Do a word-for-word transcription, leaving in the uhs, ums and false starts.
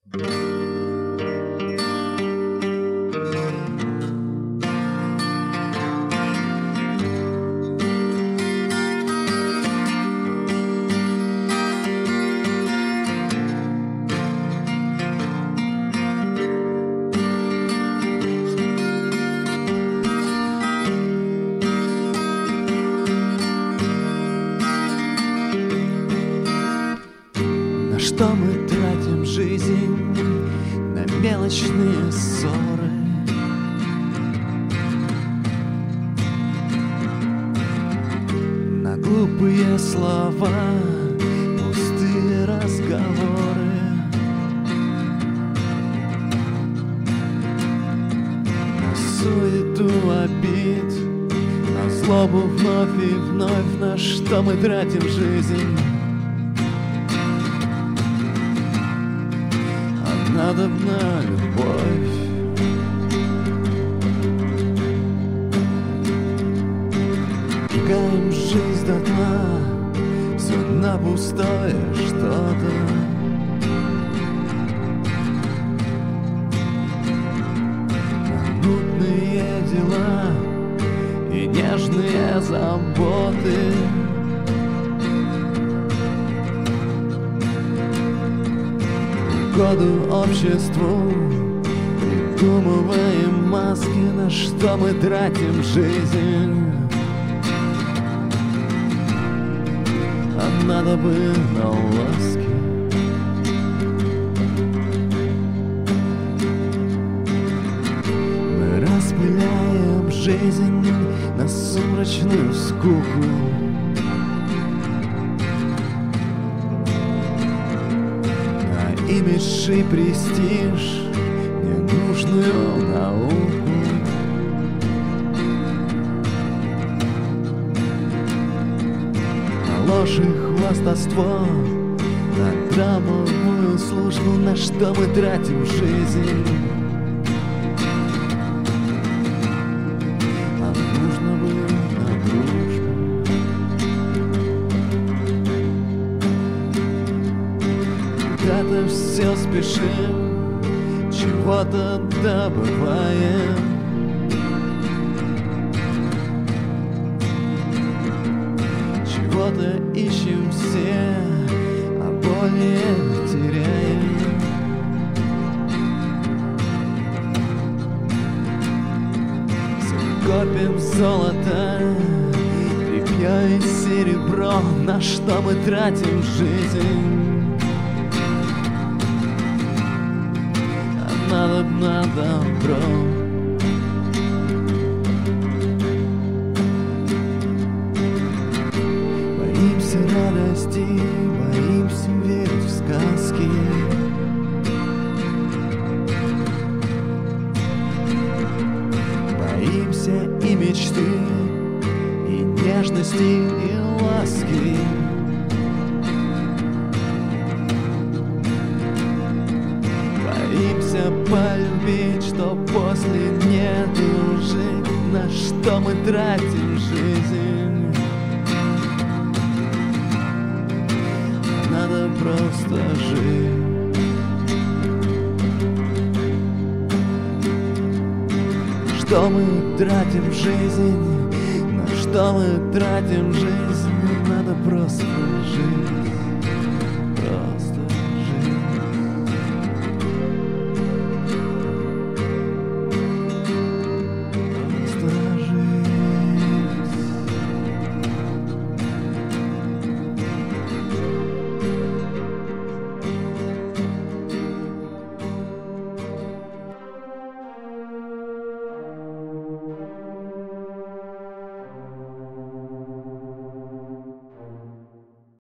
На что мы тратим жизнь? На мелочные ссоры. На глупые слова, пустые разговоры. На суету обид, на злобу вновь и вновь. На что мы тратим жизнь? Надобна любовь. Пугаем жизнь до дна, все на пустое что-то. На нудные дела и нежные заботы. Году обществу придумываем маски. На что мы тратим жизнь? А надо бы на ласки. Мы распыляем жизнь на сумрачную скуку. Имидж и престиж, ненужную науку. На ложь и хвастовство, на драмовую службу. На что мы тратим жизнь? А нужно бы на дружбу. Куда-то все спешим, чего-то добываем. Чего-то ищем все, а более теряем. Все копим золото, тряпье и серебро. На что мы тратим жизнь? Надобно добро. Боимся радости, боимся верить в сказки. Боимся и мечты, и нежности, и ласки. Боимся полюбить, что после нету жить. На что мы тратим жизнь? Надо просто жить. Что мы тратим жизнь? На что мы тратим жизнь? Надо просто жить.